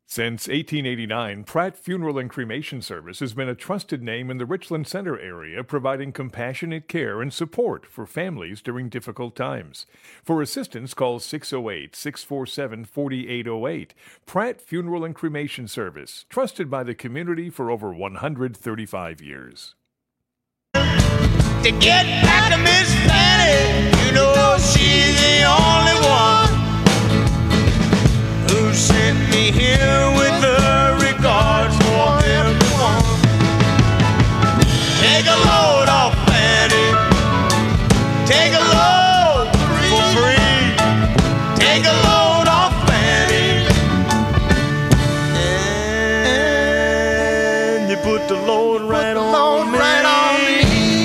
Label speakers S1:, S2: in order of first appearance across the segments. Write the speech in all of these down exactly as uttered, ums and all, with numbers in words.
S1: Since eighteen eighty-nine, Pratt Funeral and Cremation Service has been a trusted name in the Richland Center area, providing compassionate care and support for families during difficult times. For assistance, call six oh eight, six four seven, four eight oh eight. Pratt Funeral and Cremation Service, trusted by the community for over one hundred thirty-five years.
S2: To get back to Miss Fanny, you know she's the only one who sent me here with her regards for everyone. Take a load off Fanny, take a load for free, take a load off Fanny, and you put the load right on me. Right on me.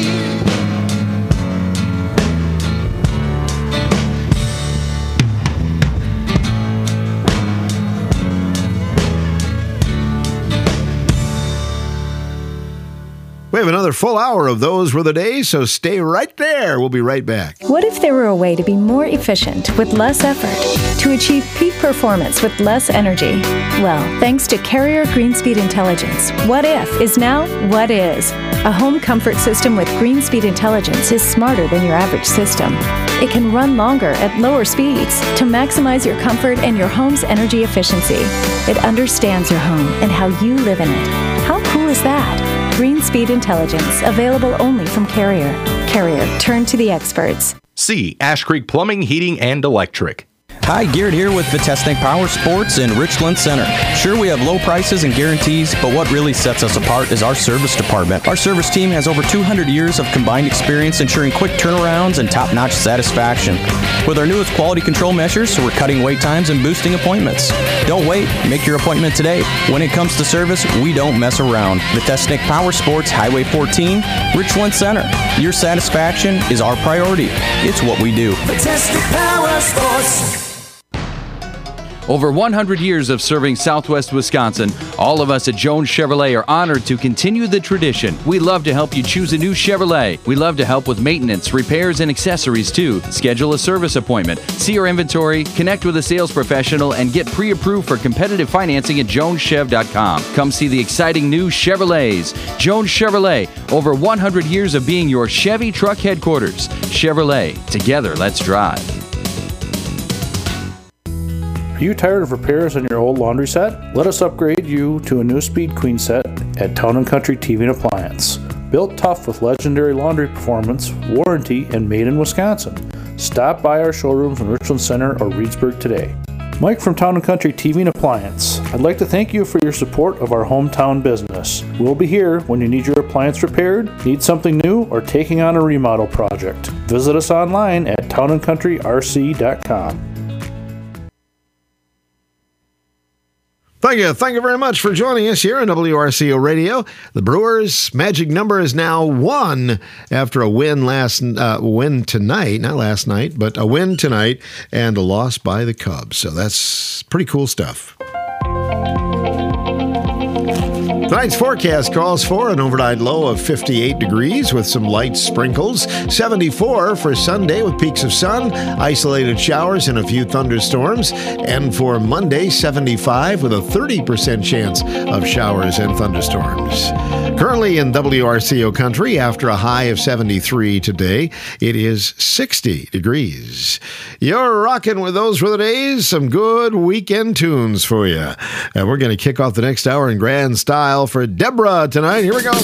S3: We have another full hour of Those Were the Days, so stay right there. We'll be right back.
S4: What if there were a way to be more efficient with less effort, to achieve peak performance with less energy? Well, thanks to Carrier Greenspeed Intelligence, What If is now What Is. A home comfort system with Greenspeed Intelligence is smarter than your average system. It can run longer at lower speeds to maximize your comfort and your home's energy efficiency. It understands your home and how you live in it. How cool is that? Greenspeed Intelligence, available only from Carrier. Carrier, turn to the experts.
S5: C. Ash Creek Plumbing, Heating, and Electric.
S6: Hi, Garrett here with Vitesnik Power Sports in Richland Center. Sure, we have low prices and guarantees, but what really sets us apart is our service department. Our service team has over two hundred years of combined experience ensuring quick turnarounds and top-notch satisfaction. With our newest quality control measures, we're cutting wait times and boosting appointments. Don't wait. Make your appointment today. When it comes to service, we don't mess around. Vitesnik Power Sports, Highway fourteen, Richland Center. Your satisfaction is our priority. It's what we do.
S2: Vitesnik Power Sports.
S7: Over one hundred years of serving Southwest Wisconsin, all of us at Jones Chevrolet are honored to continue the tradition. We love to help you choose a new Chevrolet. We love to help with maintenance, repairs, and accessories too. Schedule a service appointment, see our inventory, connect with a sales professional, and get pre-approved for competitive financing at jones chev dot com. Come see the exciting new Chevrolets. Jones Chevrolet, over one hundred years of being your Chevy truck headquarters. Chevrolet, together let's drive.
S8: Are you tired of repairs on your old laundry set? Let us upgrade you to a new Speed Queen set at Town and Country T V and Appliance. Built tough with legendary laundry performance, warranty, and made in Wisconsin. Stop by our showrooms in Richland Center or Reedsburg today. Mike from Town and Country T V and Appliance. I'd like to thank you for your support of our hometown business. We'll be here when you need your appliance repaired, need something new, or taking on a remodel project. Visit us online at town and country r c dot com.
S3: Thank you. Thank you very much for joining us here on W R C O Radio. The Brewers' magic number is now one after a win last uh, win tonight, not last night, but a win tonight and a loss by the Cubs. So that's pretty cool stuff. Tonight's forecast calls for an overnight low of fifty-eight degrees with some light sprinkles. seventy-four for Sunday with peaks of sun, isolated showers, and a few thunderstorms. And for Monday, seventy-five with a thirty percent chance of showers and thunderstorms. Currently in W R C O country, after a high of seventy-three today, it is sixty degrees. You're rocking with Those Were the Days. Some good weekend tunes for you. And we're going to kick off the next hour in grand style for Deborah tonight. Here we go.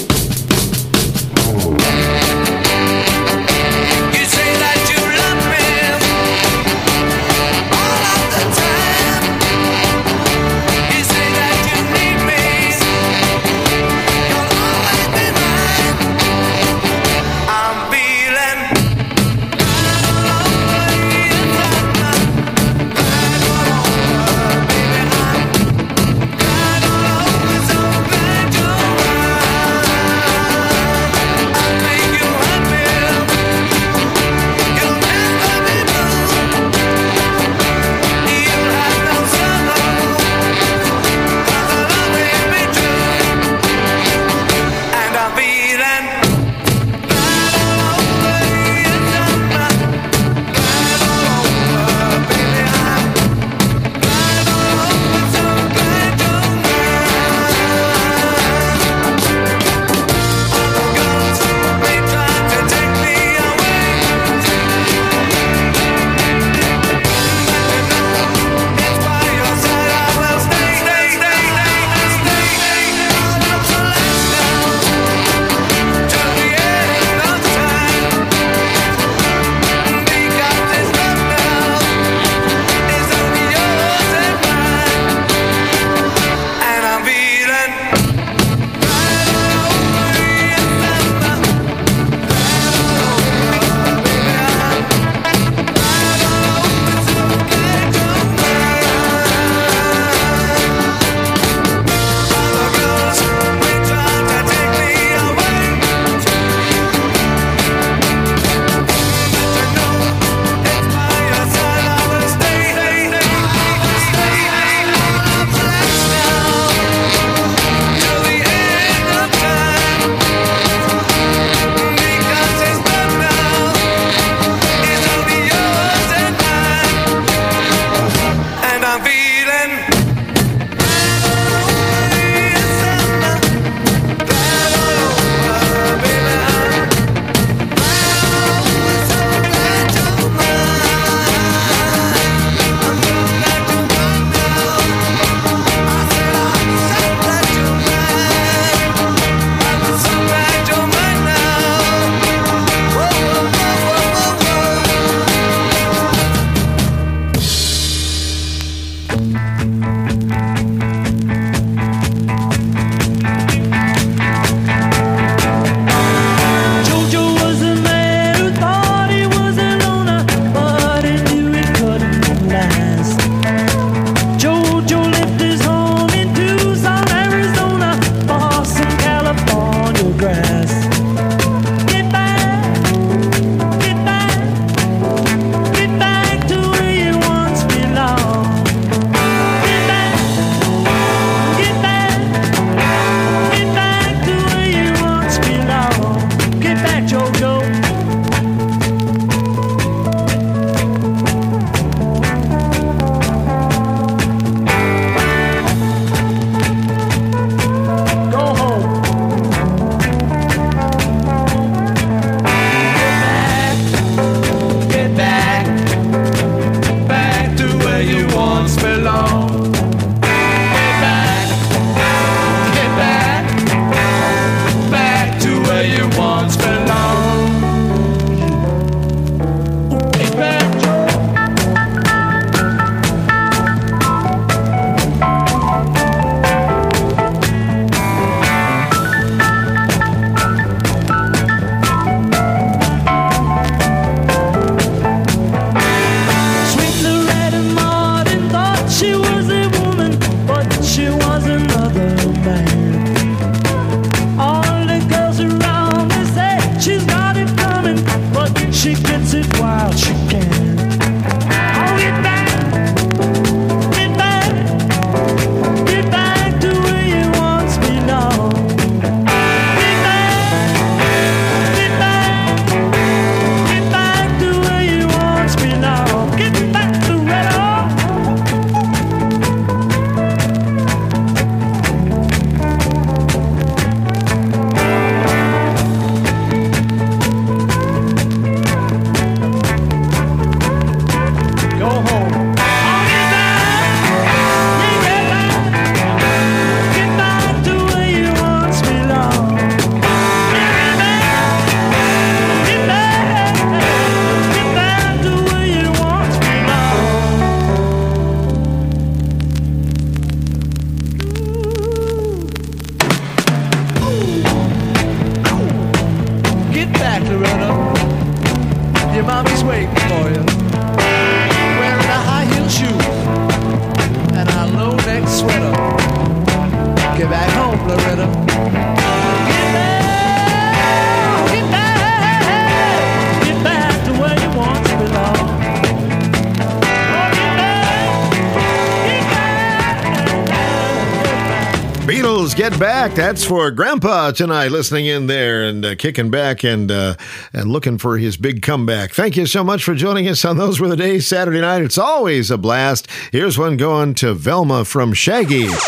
S3: Beatles, Get Back. That's for Grandpa tonight, listening in there and uh, kicking back and uh, and looking for his big comeback. Thank you so much for joining us on Those Were the Days Saturday night. It's always a blast. Here's one going to Velma from Shaggy. Some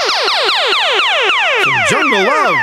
S3: Jungle Love.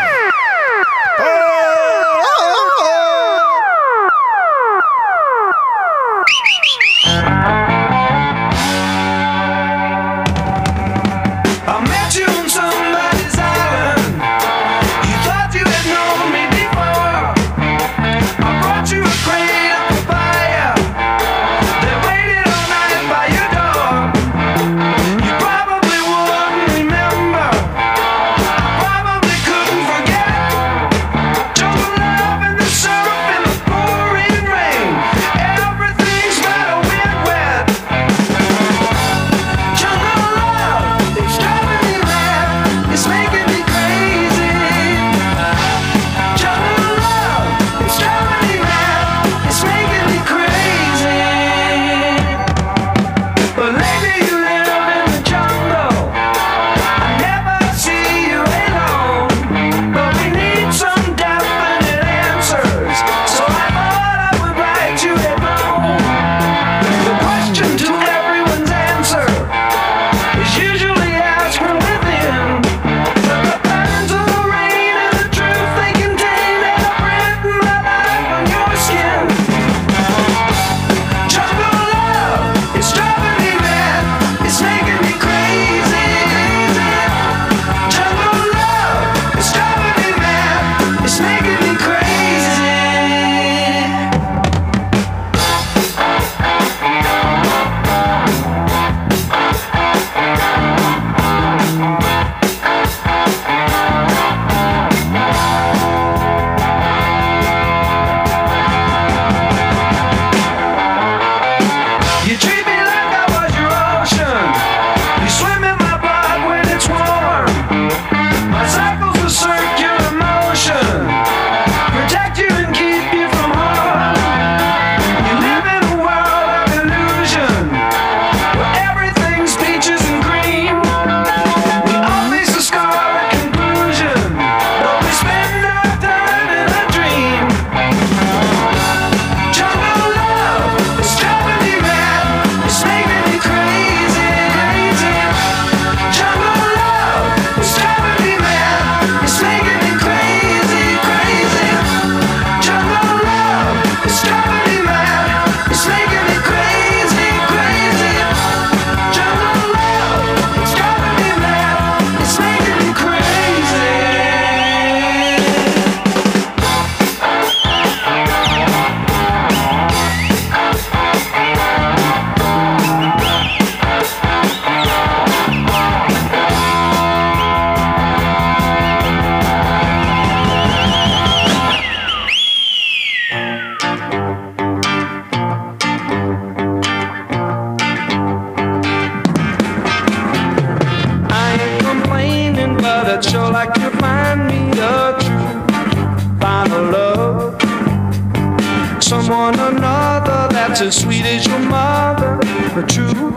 S2: As sweet as your mother, a true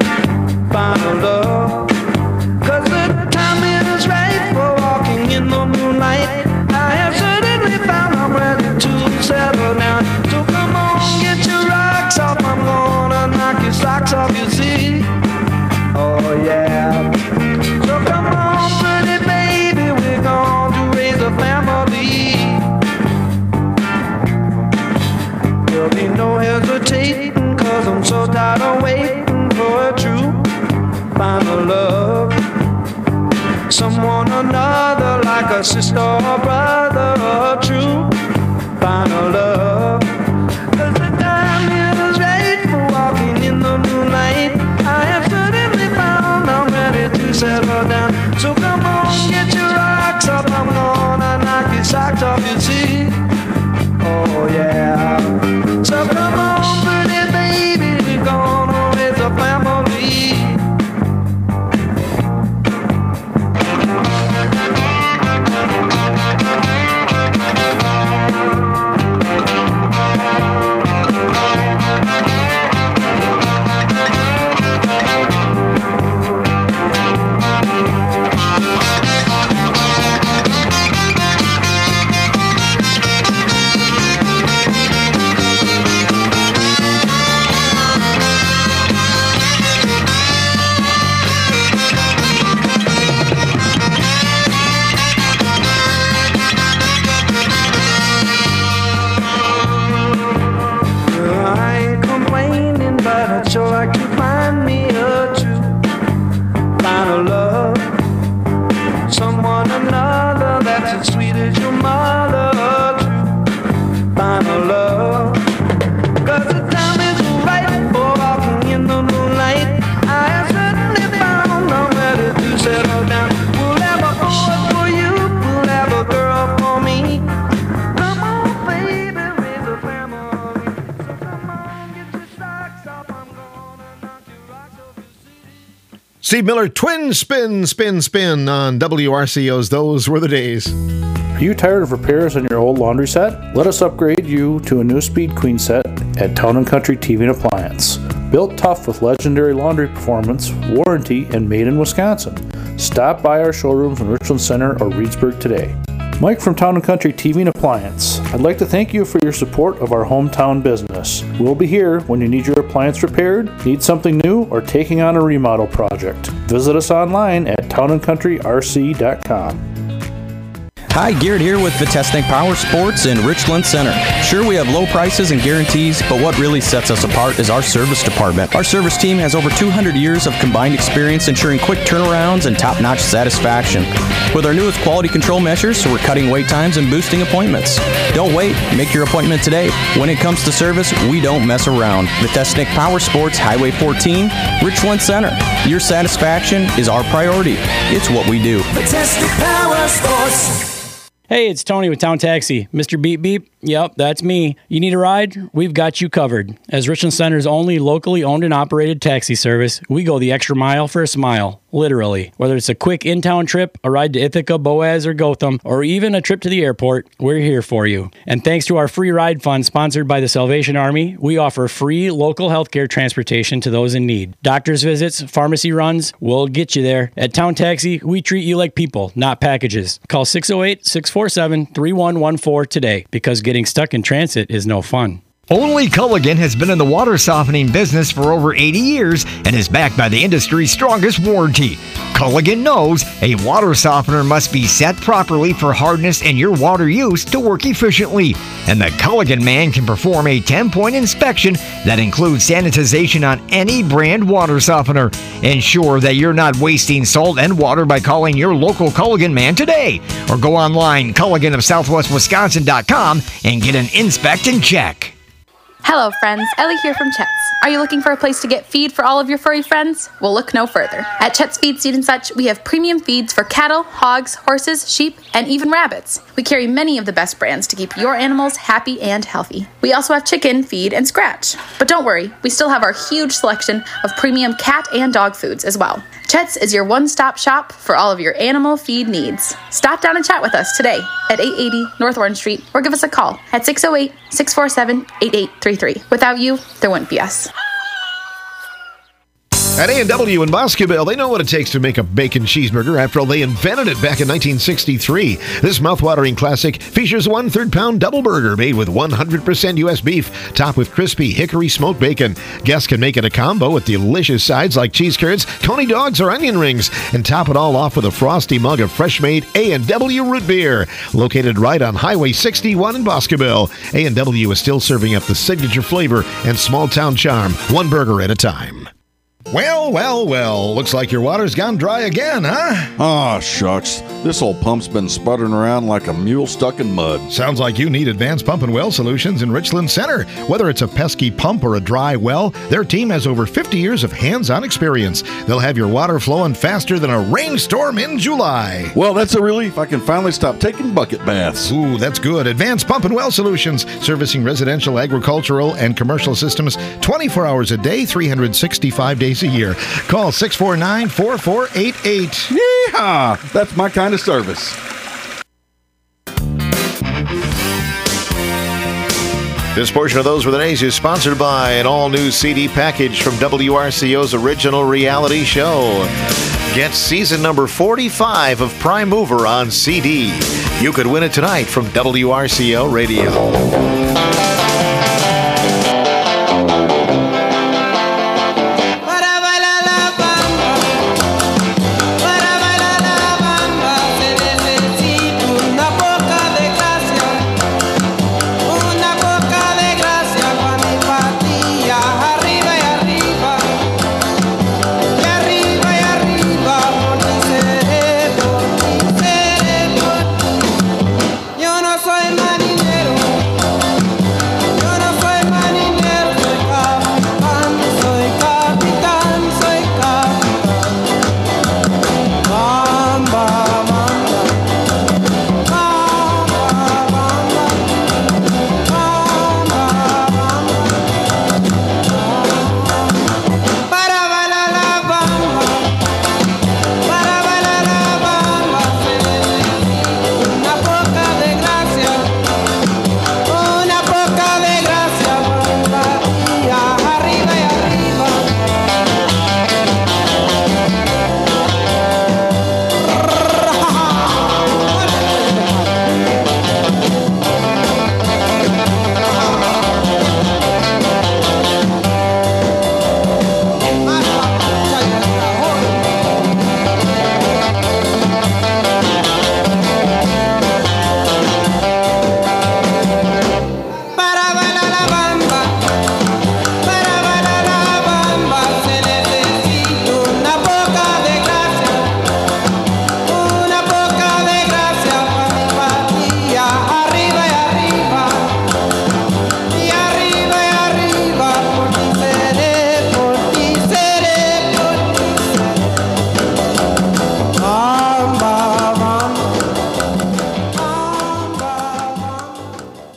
S2: final love. Cause the timing is right for walking in the moonlight. I have certainly found I'm ready to settle down. So come on, get your rocks off, I'm gonna knock your socks off, you see. Oh yeah. So come on, pretty baby, we're gonna raise a family. There'll be no hesitating, cause I'm so tired of waiting for a true final love. Someone another, like a sister or brother, a true final love. Cause the time is right for walking in the moonlight. I have certainly found I'm ready to settle down. So come on, get your rocks up, I'm gonna knock your socks off, you see. Oh yeah. So come on, pretty baby, we're gonna raise a family.
S3: Steve Miller, twin spin, spin, spin on W R C O's Those Were the Days.
S8: Are you tired of repairs on your old laundry set? Let us upgrade you to a new Speed Queen set at Town and Country T V and Appliance. Built tough with legendary laundry performance, warranty, and made in Wisconsin. Stop by our showrooms in Richland Center or Reedsburg today. Mike from Town and Country T V and Appliance. I'd like to thank you for your support of our hometown business. We'll be here when you need your appliance repaired, need something new, or taking on a remodel project. Visit us online at town and country r c dot com.
S6: Hi, Garrett here with Vitesnik Power Sports in Richland Center. Sure, we have low prices and guarantees, but what really sets us apart is our service department. Our service team has over two hundred years of combined experience ensuring quick turnarounds and top-notch satisfaction. With our newest quality control measures, we're cutting wait times and boosting appointments. Don't wait, make your appointment today. When it comes to service, we don't mess around. Vitesnik Power Sports, Highway fourteen, Richland Center. Your satisfaction is our priority. It's what we do.
S2: Vitesnik Power Sports.
S9: Hey, it's Tony with Town Taxi. Mister Beep Beep? Yep, that's me. You need a ride? We've got you covered. As Richland Center's only locally owned and operated taxi service, we go the extra mile for a smile, literally. Whether it's a quick in-town trip, a ride to Ithaca, Boaz, or Gotham, or even a trip to the airport, we're here for you. And thanks to our free ride fund sponsored by the Salvation Army, we offer free local healthcare transportation to those in need. Doctor's visits, pharmacy runs, we'll get you there. At Town Taxi, we treat you like people, not packages. Call six oh eight, six four seven, three one one four today, because getting stuck in transit is no fun.
S10: Only Culligan has been in the water softening business for over eighty years and is backed by the industry's strongest warranty. Culligan knows a water softener must be set properly for hardness and your water use to work efficiently. And the Culligan man can perform a ten-point inspection that includes sanitization on any brand water softener. Ensure that you're not wasting salt and water by calling your local Culligan man today. Or go online, culligan of southwest wisconsin dot com, and get an inspect and check.
S11: Hello friends, Ellie here from Chet's. Are you looking for a place to get feed for all of your furry friends? Well, look no further. At Chet's Feed, Seed and Such, we have premium feeds for cattle, hogs, horses, sheep, and even rabbits. We carry many of the best brands to keep your animals happy and healthy. We also have chicken, feed, and scratch. But don't worry, we still have our huge selection of premium cat and dog foods as well. Chet's is your one-stop shop for all of your animal feed needs. Stop down and chat with us today at eight eighty North Orange Street or give us a call at six oh eight, six four seven, eight eight three three. Without you, there wouldn't be us.
S3: At A and W in Boscobel, they know what it takes to make a bacon cheeseburger. After all, they invented it back in nineteen sixty-three. This mouthwatering classic features a one-third pound double burger made with one hundred percent U S beef, topped with crispy hickory smoked bacon. Guests can make it a combo with delicious sides like cheese curds, coney dogs, or onion rings, and top it all off with a frosty mug of fresh-made A and W root beer. Located right on Highway sixty-one in Boscobel, A and W is still serving up the signature flavor and small-town charm, one burger at a time. Well, well, well, looks like your water's gone dry again, huh?
S12: Aw, shucks. This old pump's been sputtering around like a mule stuck in mud.
S3: Sounds like you need Advanced Pump and Well Solutions in Richland Center. Whether it's a pesky pump or a dry well, their team has over fifty years of hands-on experience. They'll have your water flowing faster than a rainstorm in July.
S12: Well, that's a relief. I can finally stop taking bucket baths.
S3: Ooh, that's good. Advanced Pump and Well Solutions, servicing residential, agricultural, and commercial systems twenty-four hours a day, three hundred sixty-five days a year. Call six four nine, four four eight eight.
S12: Yeehaw! That's my kind of service.
S3: This portion of Those Were the Days is sponsored by an all-new C D package from W R C O's original reality show. Get season number forty-five of Prime Mover on C D. You could win it tonight from W R C O Radio.
S2: Yo no soy marinero.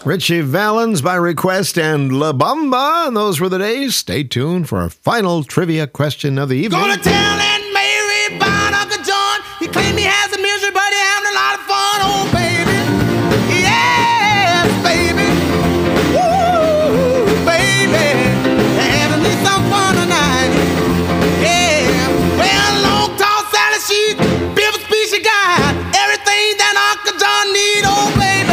S3: Richie Valens by request and La Bamba. And those were the days. Stay tuned for our final trivia question of the evening.
S2: Gonna tell Aunt Mary about Uncle John. He claimed he has a misery, but he having a lot of fun. Oh, baby. Yes, baby. Woo, baby. Having me some fun tonight. Yeah. Well, long, tall Sally, she's built a species guy. Everything that Uncle John need. Oh, baby.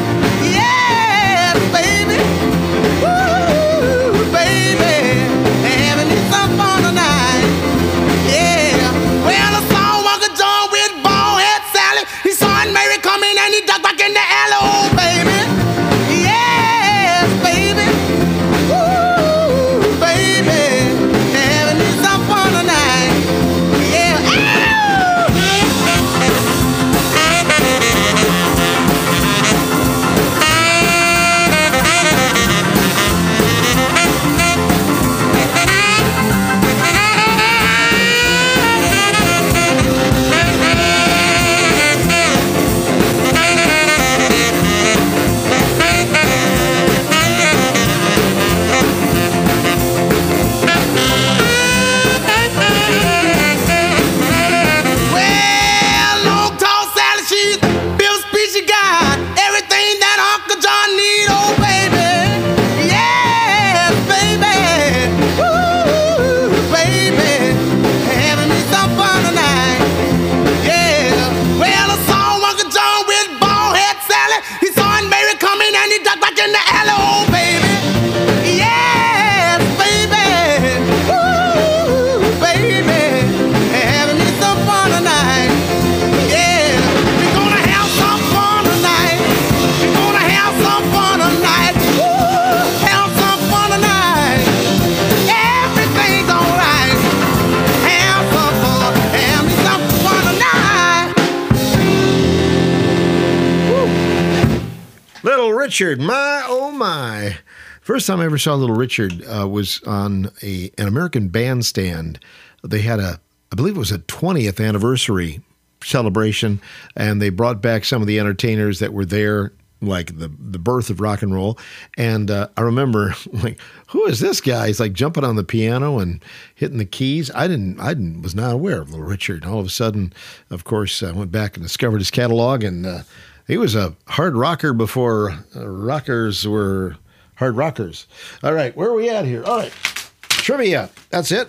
S3: Richard, my oh my. First time I ever saw Little Richard uh, was on a an American Bandstand. They had a, I believe it was a twentieth anniversary celebration, and they brought back some of the entertainers that were there, like the the birth of rock and roll. And uh, I remember, like, who is this guy? He's like jumping on the piano and hitting the keys. I didn't, I didn't, was not aware of Little Richard. All of a sudden, of course, I went back and discovered his catalog, and uh, he was a hard rocker before uh, rockers were hard rockers. All right, where are we at here? All right, trivia. That's it.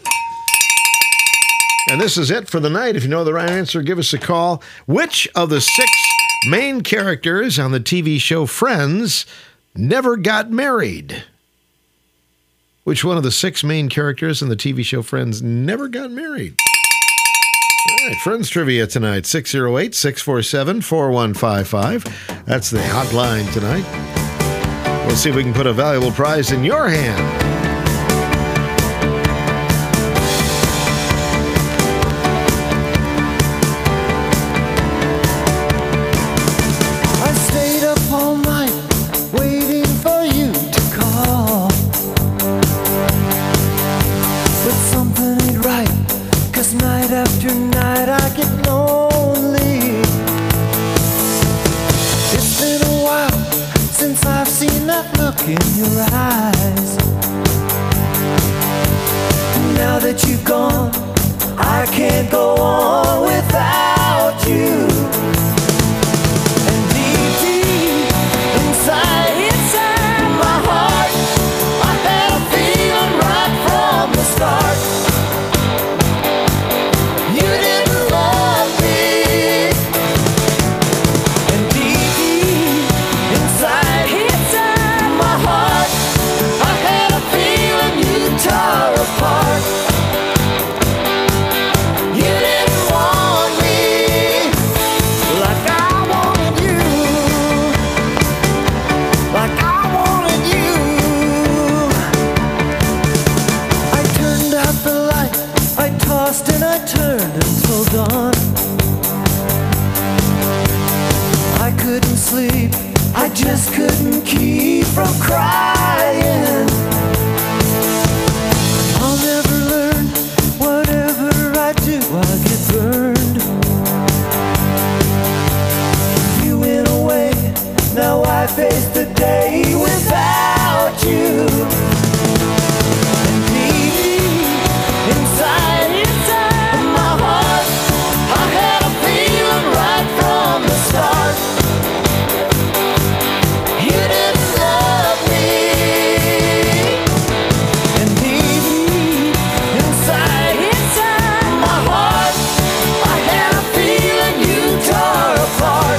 S3: And this is it for the night. If you know the right answer, give us a call. Which of the six main characters on the T V show Friends never got married? Which one of the six main characters in the T V show Friends never got married? All right, Friends trivia tonight, six oh eight, six four seven, four one five five. That's the hotline tonight. We'll see if we can put a valuable prize in your hand.
S2: After night I get lonely. It's been a while since I've seen that look in your eyes. Now that you've gone, I can't go on without you. And deep, deep inside, inside my heart, I had a feeling right from the start. I just couldn't keep from crying. I'll never learn. Whatever I do, I'll get burned. You went away, now I I face the day without you. And deep inside, inside my heart, I had a feeling right from the start. You didn't love me. And deep inside, inside my heart, I had a feeling you tore apart.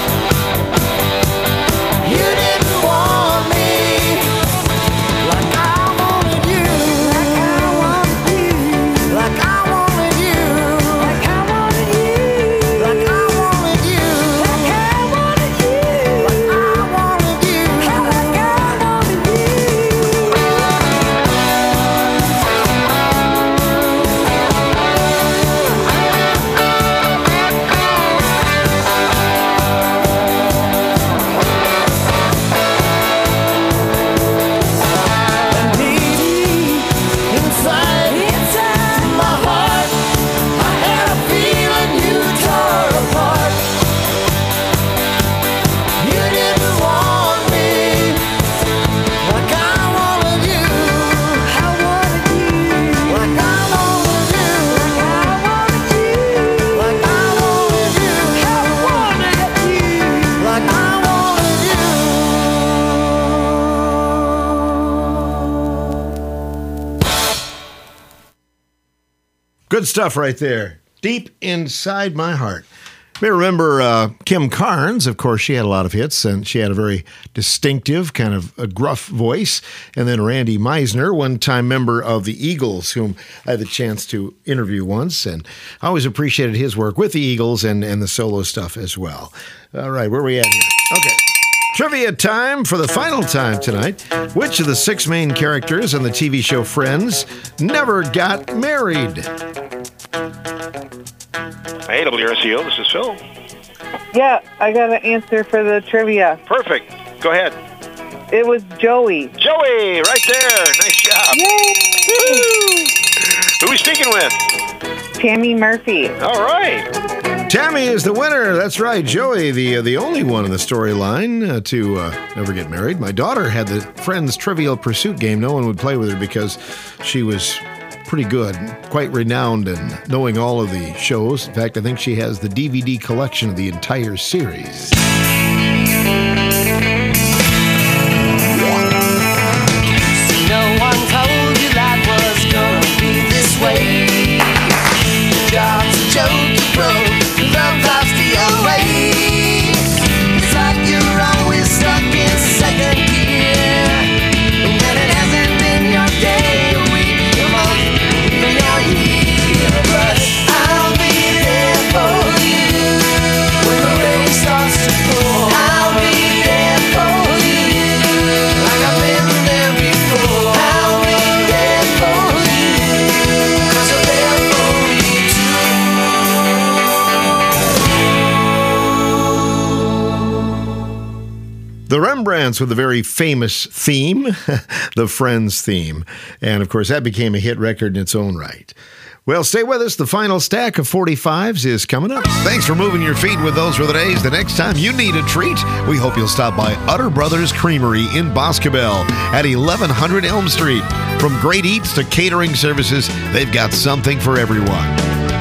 S2: You didn't want me like I wanted you, like I wanted you, like I wanted you, like I wanted you, like I wanted you, like I wanted you, like I wanted you, like I wanted you. And deep inside, inside my heart, I had a feeling you tore apart. You didn't want me like I wanted you. I wanted you like I wanted you. Like I wanted you. Like I wanted you. Like I wanted you.
S3: Good stuff right there. Deep inside my heart. You may remember uh, Kim Carnes. Of course, she had a lot of hits, and she had a very distinctive, kind of a gruff voice. And then Randy Meisner, one-time member of the Eagles, whom I had the chance to interview once. And I always appreciated his work with the Eagles and, and the solo stuff as well. All right, where are we at here? Okay. Trivia time for the final time tonight. Which of the six main characters on the T V show Friends never got married?
S13: Hey, W R C O, this is Phil.
S14: Yeah, I got an answer for the trivia.
S13: Perfect. Go ahead.
S14: It was Joey.
S13: Joey, right there. Nice job.
S14: Yay!
S13: Who are we speaking with?
S14: Tammy Murphy.
S13: All right.
S3: Tammy is the winner. That's right. Joey, the uh, the only one in the storyline uh, to uh, never get married. My daughter had the Friends Trivial Pursuit game. No one would play with her because she was pretty good, quite renowned in knowing all of the shows. In fact, I think she has the D V D collection of the entire series.
S2: No one told you life was gonna be this way. Your job's a joke, you broke, your love life's the away. It's like you're always stuck in second gear. When it hasn't been your day, your week, your month, even your year. But I'll be there for you when the rain starts to pour. I'll be there for you like I've been there before. I'll be there for you 'cause you're there for me
S3: The Rembrandts with a very famous theme, the Friends theme. And, of course, that became a hit record in its own right. Well, stay with us. The final stack of forty-fives is coming up. Thanks for moving your feet with those for the days. The next time you need a treat, we hope you'll stop by Utter Brothers Creamery in Boscobel at eleven hundred Elm Street. From great eats to catering services, they've got something for everyone.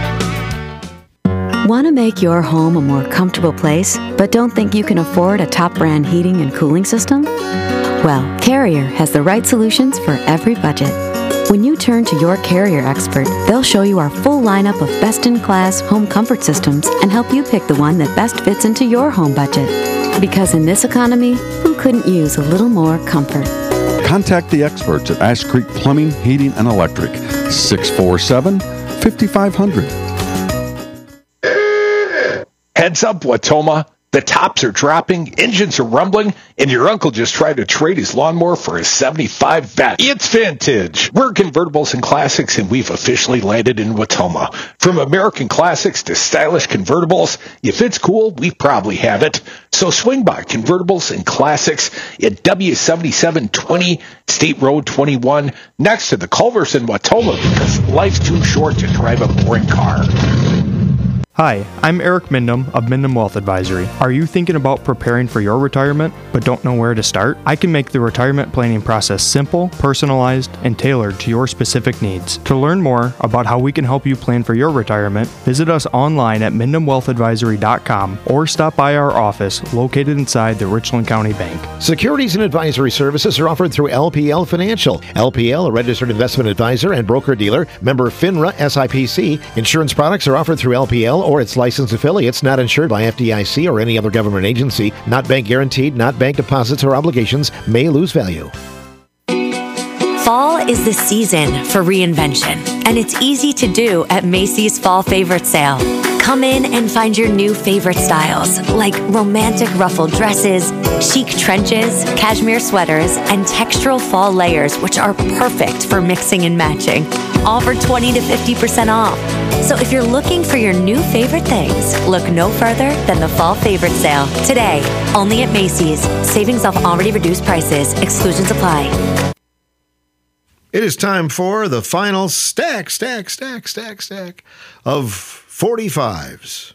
S15: Want to make your home a more comfortable place, but don't think you can afford a top brand heating and cooling system? Well, Carrier has the right solutions for every budget. When you turn to your Carrier expert, they'll show you our full lineup of best-in-class home comfort systems and help you pick the one that best fits into your home budget. Because in this economy, who couldn't use a little more comfort?
S16: Contact the experts at Ash Creek Plumbing, Heating, and Electric, six four seven, five five zero zero.
S5: Heads up, Watoma. The tops are dropping, engines are rumbling, and your uncle just tried to trade his lawnmower for a seventy-five Vet. It's vintage. We're Convertibles and Classics, and we've officially landed in Watoma. From American classics to stylish convertibles, if it's cool, we probably have it. So swing by Convertibles and Classics at W seventy-seven twenty State Road twenty-one, next to the Culver's in Watoma, because life's too short to drive a boring car.
S17: Hi, I'm Eric Mindham of Mindham Wealth Advisory. Are you thinking about preparing for your retirement but don't know where to start? I can make the retirement planning process simple, personalized, and tailored to your specific needs. To learn more about how we can help you plan for your retirement, visit us online at Mindham Wealth Advisory dot com or stop by our office located inside the Richland County Bank.
S3: Securities and advisory services are offered through L P L Financial. L P L, a registered investment advisor and broker-dealer, member FINRA S I P C. Insurance products are offered through L P L or its licensed affiliates, not insured by F D I C or any other government agency, not bank guaranteed, not bank deposits or obligations, may lose value.
S18: Fall is the season for reinvention, and it's easy to do at Macy's Fall Favorite Sale. Come in and find your new favorite styles, like romantic ruffled dresses, chic trenches, cashmere sweaters, and textural fall layers, which are perfect for mixing and matching. All for twenty to fifty percent off. So if you're looking for your new favorite things, look no further than the Fall Favorite Sale. Today, only at Macy's. Savings off already reduced prices. Exclusions apply.
S3: It is time for the final stack, stack, stack, stack, stack of forty-fives.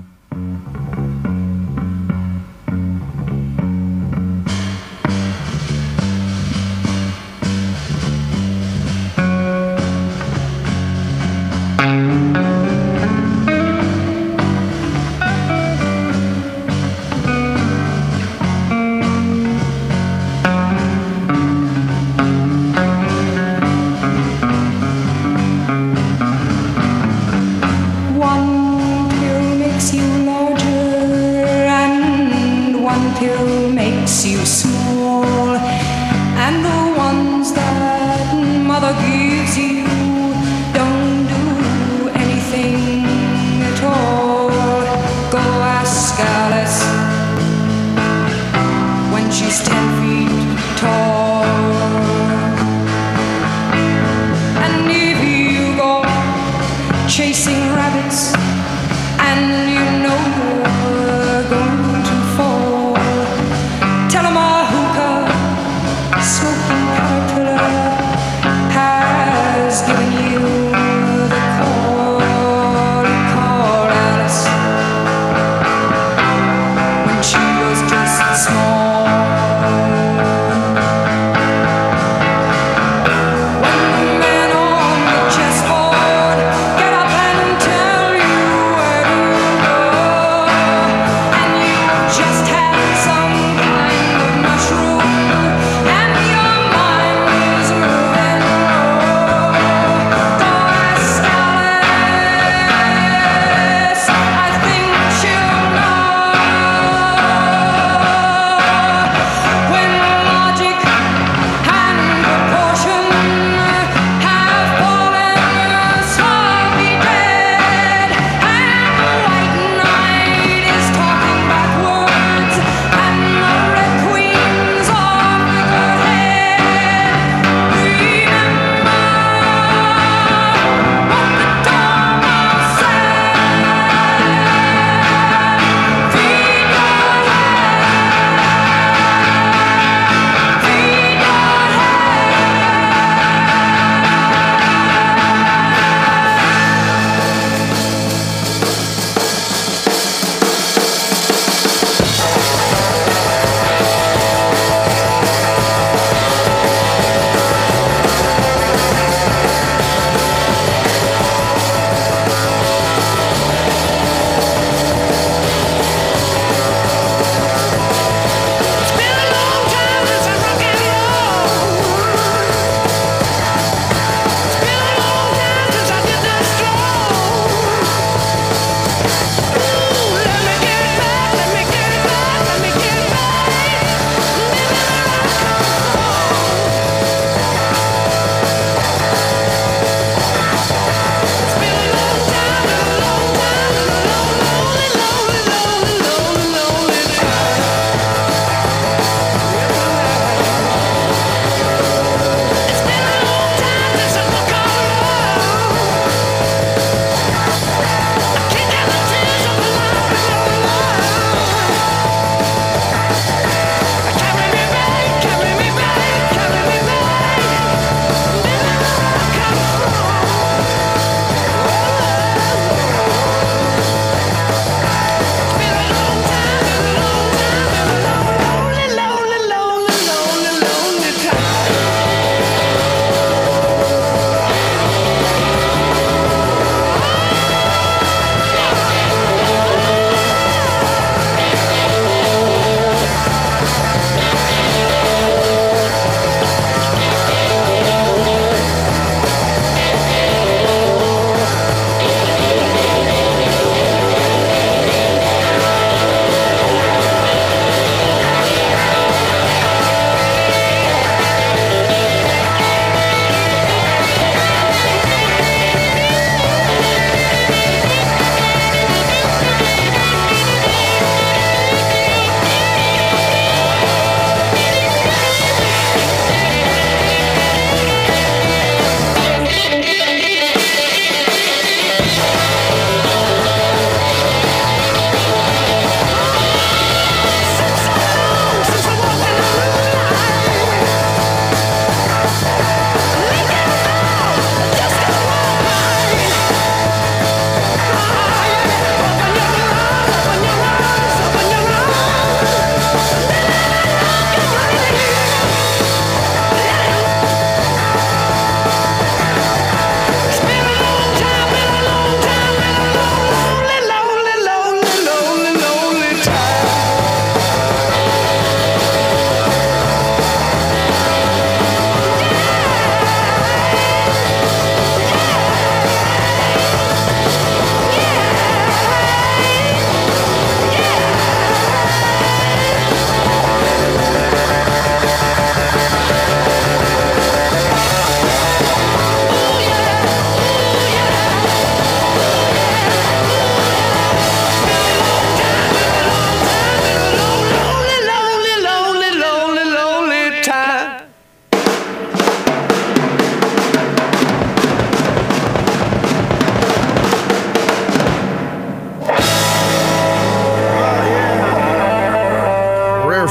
S2: You small, and the ones that mother gives you don't do anything at all. Go ask Alice when she's ten feet tall. And if you go chasing rabbits and you know you're going to fall, tell 'em a hookah, smoking caterpillar has given you the call. Call Alice.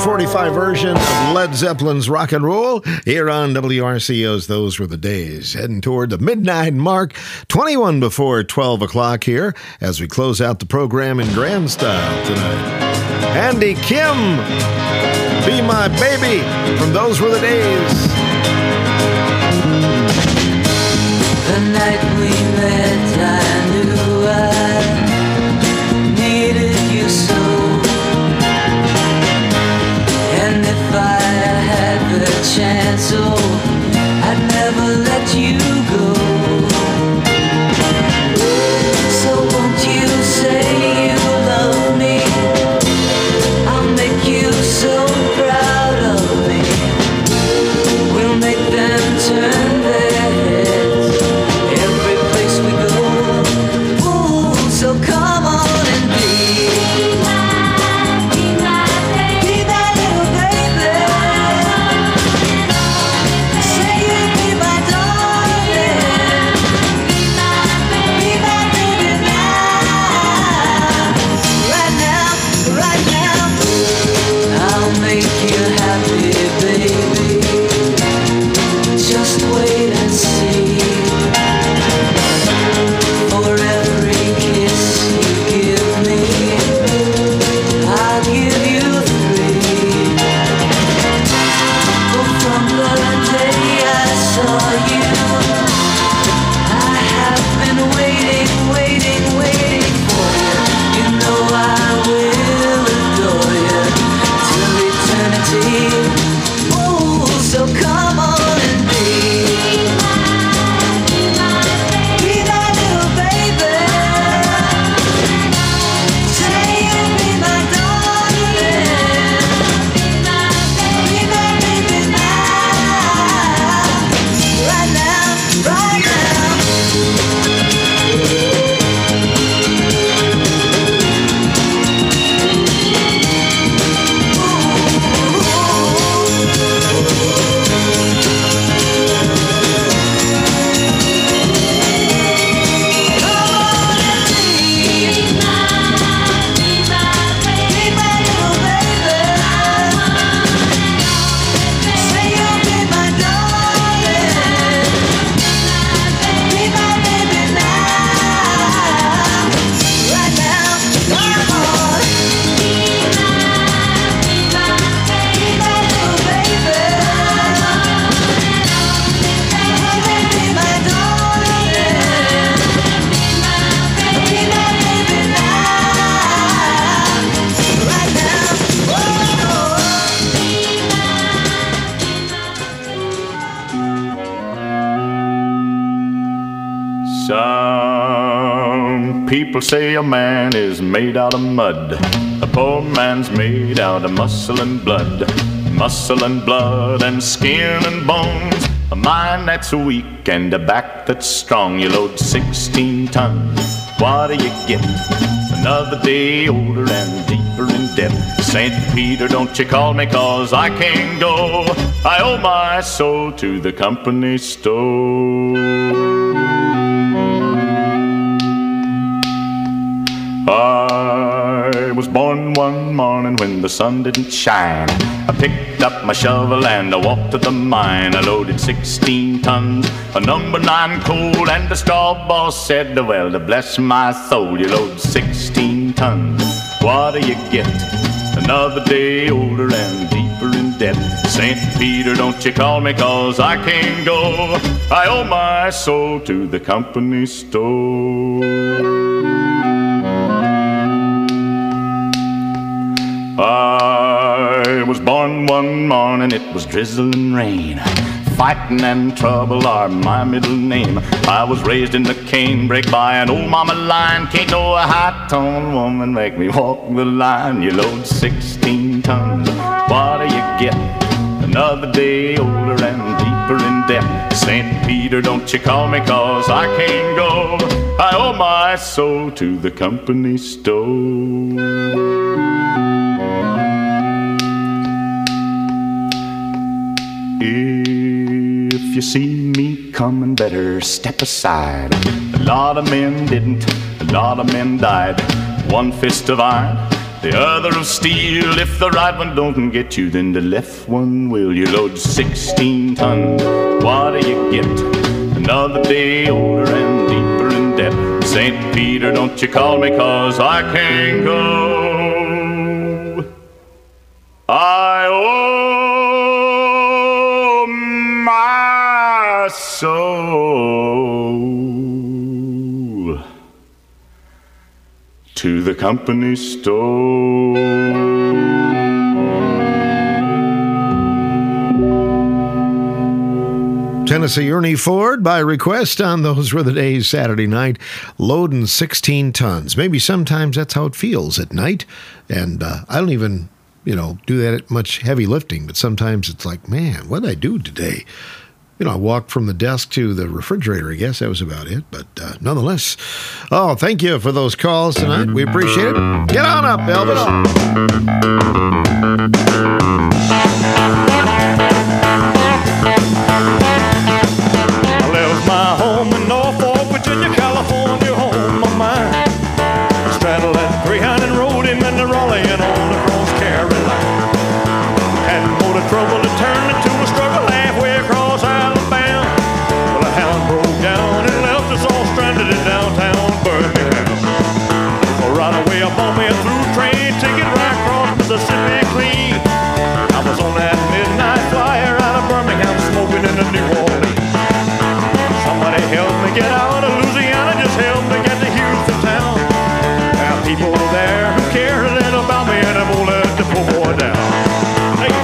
S3: forty-five version of Led Zeppelin's Rock and Roll here on W R C O's Those Were the Days. Heading toward the midnight mark, twenty-one before twelve o'clock here as we close out the program in grand style tonight. Andy Kim, Be My Baby from Those Were the Days.
S2: The night we met, I knew I needed you so. And if I had the chance, oh, I'd never let you go. So won't you say you love me? I'll make you so proud of me. We'll make them turn their heads every place we go. Ooh, so come on and be my, be my baby, be my little baby. Say you'll be my darling, be my baby, be my baby now. Right now, right now, I'll make you happy, baby. Just wait and see. For every kiss you give me, I'll give you three. Oh, from the day I saw you, I have been waiting, waiting, waiting for you. You know I will adore you till eternity. Oh, so come on and be be my little baby. Say you'll be my darling, be my baby now. Right now, right
S19: Some people say a man is made out of mud. A poor man's made out of muscle and blood. Muscle and blood and skin and bones. A mind that's weak and a back that's strong. You load sixteen tons, what do you get? Another day older and deeper in debt. Saint Peter, don't you call me, cause I can't go. I owe my soul to the company store. I was born one morning when the sun didn't shine. I picked up my shovel and I walked to the mine. I loaded sixteen tons of number nine coal, and the straw boss said, well, to bless my soul, you load sixteen tons, what do you get? Another day older and deeper in debt. Saint Peter, don't you call me, cause I can't go. I owe my soul to the company store. I was born one morning, it was drizzling rain. Fighting and trouble are my middle name. I was raised in the canebrake by an old mama lion. Can't no high-toned woman make me walk the line. You load sixteen tons, what do you get? Another day older and deeper in debt. Saint Peter, don't you call me, cause I can't go. I owe my soul to the company store. If you see me coming, better step aside. A lot of men didn't, a lot of men died. One fist of iron, the other of steel. If the right one don't get you, then the left one will. You load sixteen tons, what do you get? Another day older and deeper in debt. Saint Peter, don't you call me, 'cause I can't go. I owe my soul to the company store.
S3: Tennessee Ernie Ford, by request on Those Were the Days Saturday night, loading sixteen tons. Maybe sometimes that's how it feels at night. And uh, I don't even, you know, do that much heavy lifting, but sometimes it's like, man, what did I do today? You know, I walked from the desk to the refrigerator. I guess that was about it. But uh, nonetheless, oh, thank you for those calls tonight. We appreciate it. Get on up, Elvis.
S2: I left my home in Norfolk, Virginia, California, home of mine. Straddled that Greyhound and rode him into Raleigh and on across Carolina. Had more to trouble to turn into a struggle halfway across Alabama. Well, a hound broke down and left us all stranded in downtown Birmingham. Well, right away I bought me a through train ticket right across Mississippi clean. I was on that midnight flyer out of Birmingham, smoking in the New Orleans. Somebody help me get out of Louisiana, just help me get to Houston town. There are people there who care a little about me, and I won't let the poor boy down. Hey.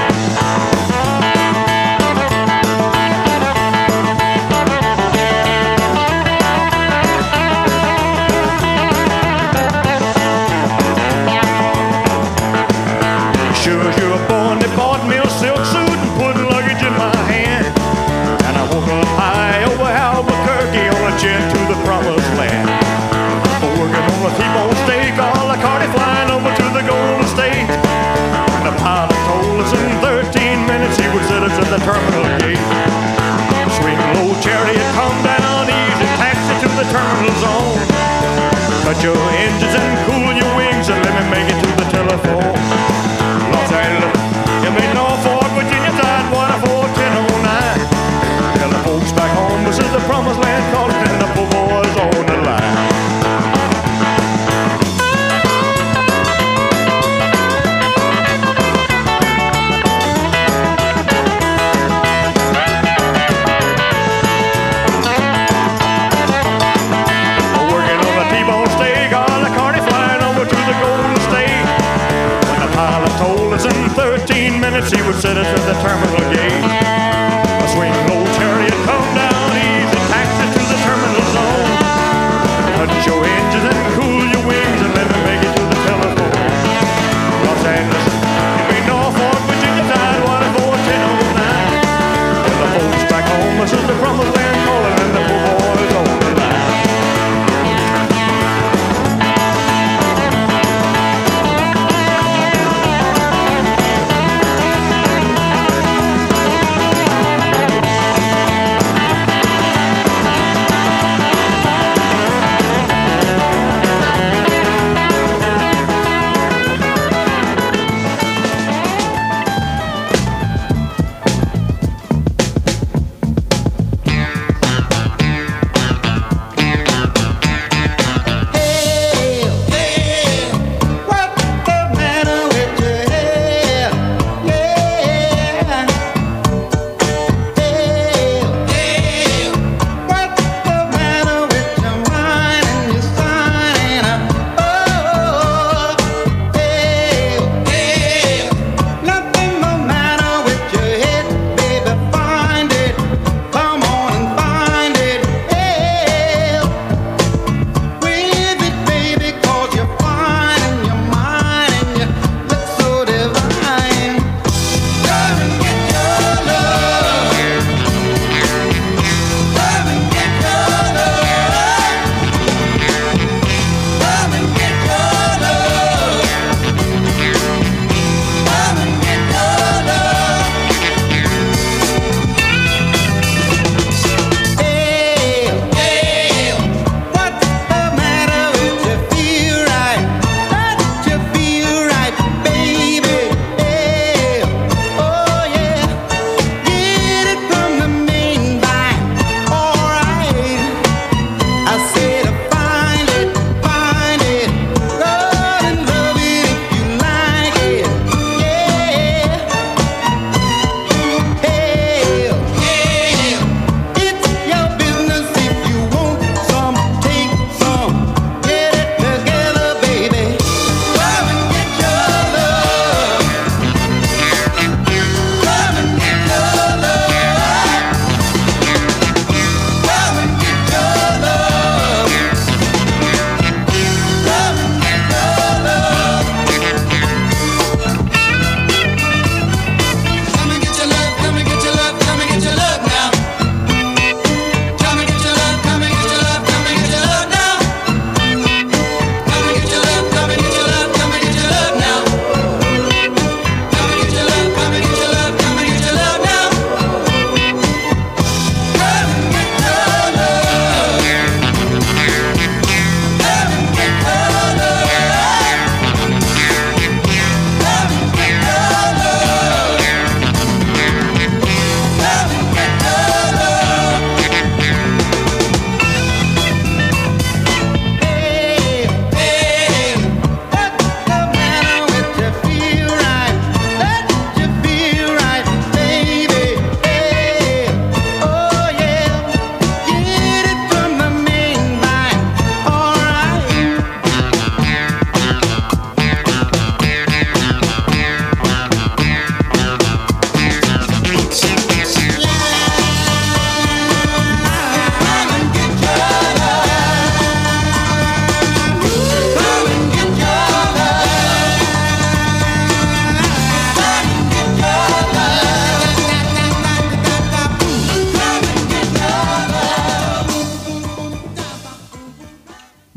S2: Sure as you're born, they bought me a silk suit and put luggage in my hand. And I woke up high over Albuquerque on a jet to the promised land. Working on a T-bone steak, all the carty flying over to the Golden State. And the pilot told us in thirteen minutes he would set us at the terminal gate. Swing low chariot, come down easy, taxi to the terminal zone. Cut your engines and cool your wings and let me make it to the telephone. Los Angeles, you may Norfolk, Virginia, Tidewater, four ten oh nine. Tell the folks back home this is the promised land, calling and the poor boys on the line. Working on a T-bone steak, all the carty flying over to the Golden State. When the pilot told us in thirteen minutes he would set us at the terminal gate. A swing low chariot, come down easy, taxi to the terminal zone. Cut your engines and cool your wings and let me make it to the telephone. Los Angeles, you may Norfolk, Virginia, Tidewater, four ten oh nine. Tell the folks back home this is the promised land, calling and the poor boys on the line.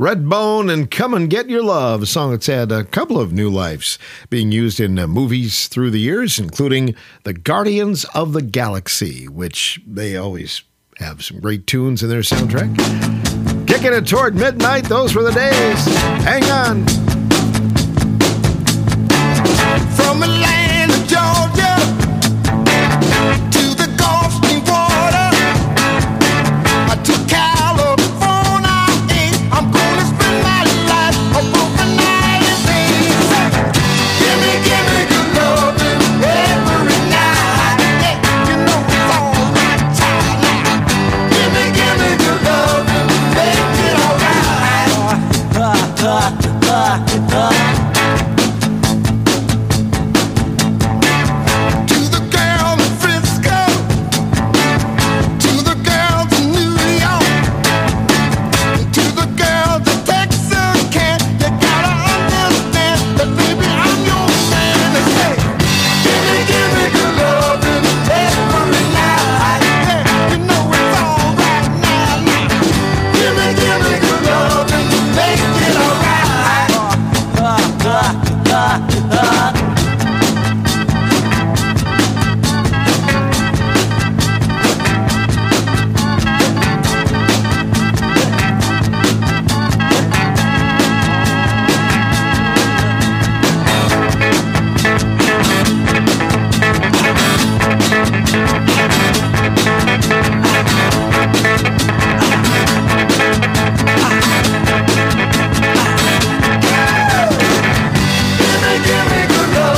S3: Redbone and Come and Get Your Love, a song that's had a couple of new lives being used in uh, movies through the years, including The Guardians of the Galaxy, which they always have some great tunes in their soundtrack. Kicking it toward midnight, those were the days. Hang on.
S2: From the land of Georgia to the Gulf Stream water, to California, I'm gonna spend my life above the United States. Give me, give me good loving every night. Hey, you know it's all right, child. Give me, give me good loving, make it all right. Uh, uh, uh, uh, uh. Give me good love.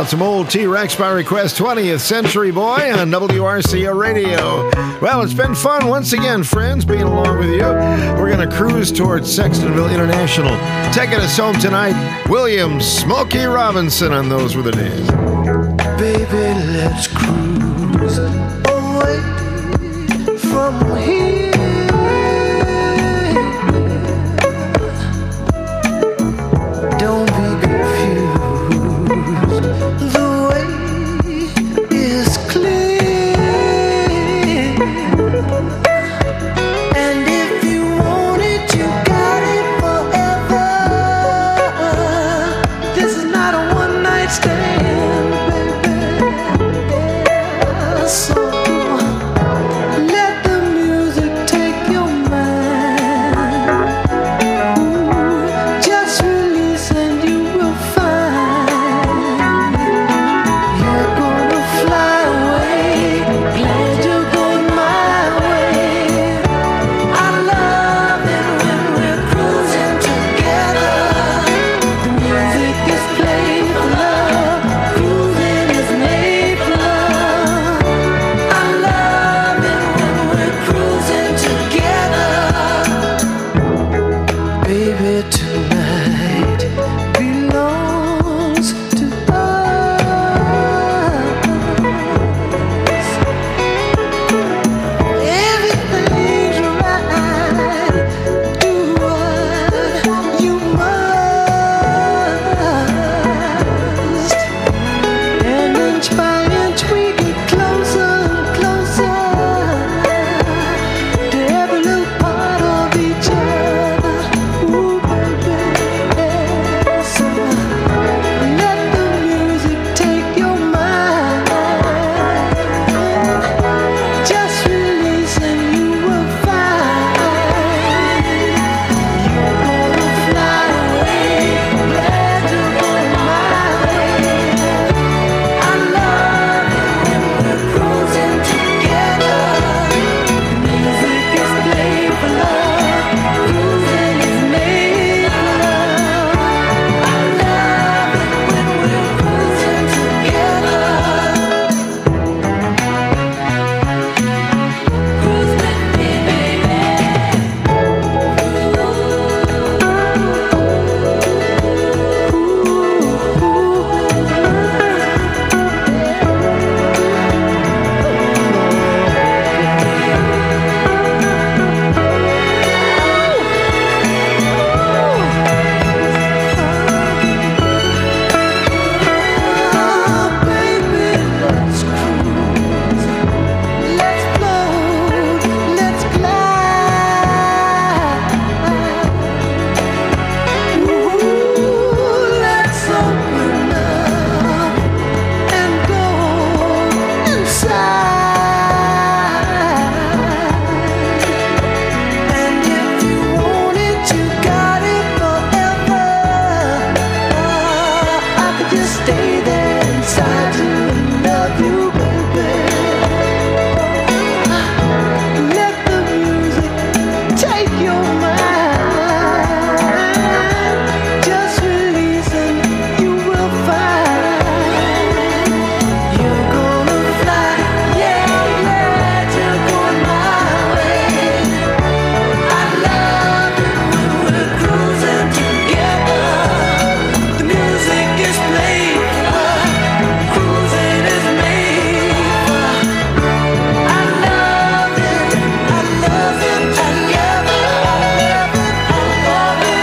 S3: about some old T-Rex by request, twentieth Century Boy on W R C A Radio. Well, it's been fun once again, friends, being along with you. We're going to cruise towards Sextonville International. Taking us home tonight, William Smokey Robinson on Those Were the Days.
S2: Baby, let's cruise away from here.